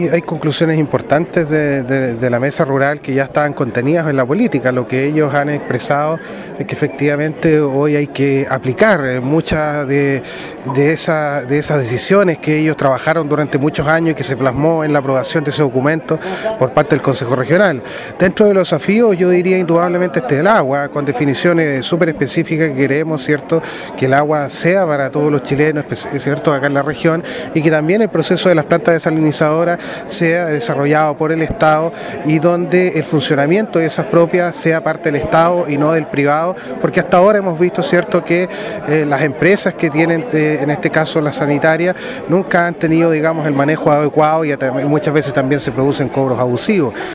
Hay conclusiones importantes de la mesa rural que ya estaban contenidas en la política. Lo que ellos han expresado es que efectivamente hoy hay que aplicar muchas de esas decisiones que ellos trabajaron durante muchos años y que se plasmó en la aprobación de ese documento por parte del Consejo Regional. Dentro de los desafíos yo diría indudablemente el agua, con definiciones súper específicas que queremos, ¿cierto?, que el agua sea para todos los chilenos, ¿cierto?, acá en la región, y que también el proceso de las plantas desalinizadoras sea desarrollado por el Estado y donde el funcionamiento de esas propias sea parte del Estado y no del privado, porque hasta ahora hemos visto, cierto, que las empresas que tienen, en este caso las sanitarias, nunca han tenido, digamos, el manejo adecuado y muchas veces también se producen cobros abusivos.